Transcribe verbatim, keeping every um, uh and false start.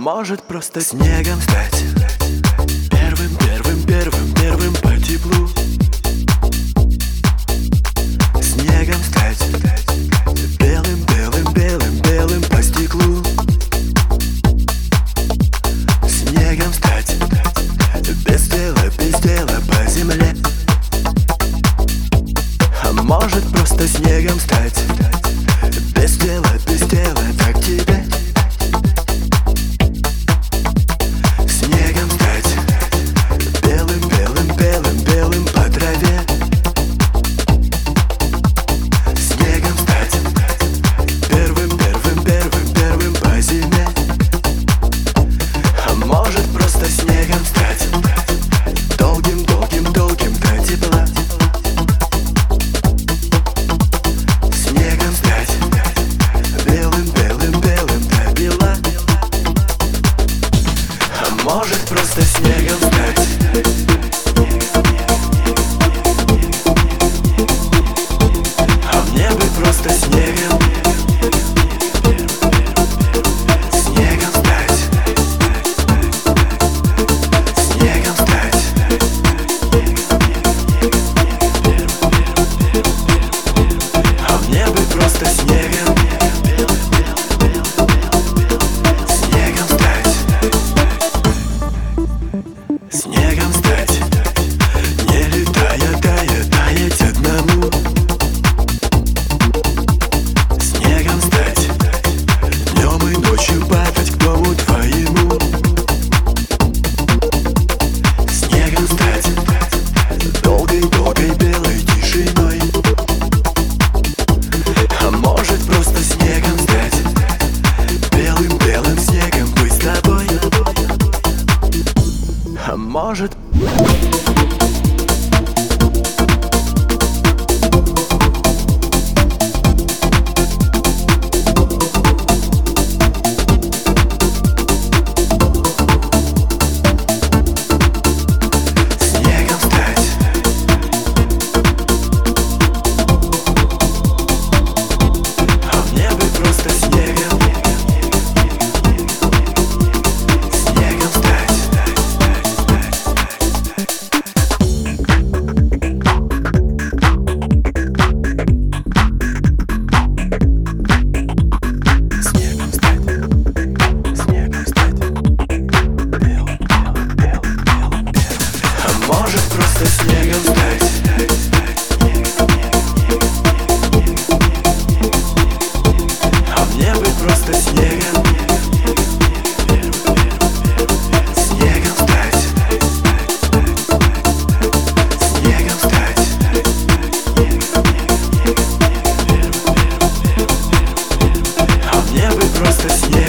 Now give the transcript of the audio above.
может просто снегом стать. Первым, первым, первым, первым по теплу. Снегом стать. Белым, белым, белым, белым по стеклу. Снегом стать. Без дела, без дела по земле. А может просто снегом стать. Без дела, без дела, так тебе. Снегом стать. Белым, белым, белым, белым по траве. Снегом стать. Первым, первым, первым, первым по зиме. А может просто снегом стать. Долгим, долгим, долгим до тепла. Снегом стать. Белым, белым, белым до бела. А может просто снегом стать. А мне бы просто снегом. Снегом стать. Снегом стать. А мне бы просто снегом. Снегом стать. Снегом стать. Не летая, тая, таять одному. Снегом стать. Днем и ночью падать к дому твоему. Снегом стать. Долгой-долгой белой тишиной. А может просто снегом стать. Белым-белым снегом быть с тобой. А может... Снегом стать. А мне бы просто снегом. Снегом стать. Снегом стать. Снегом стать. Белым, белым, белым, белым, белым. А может просто снегом стать. А мне бы просто снегом. Снегом стать. Снегом стать. А мне бы просто снегом.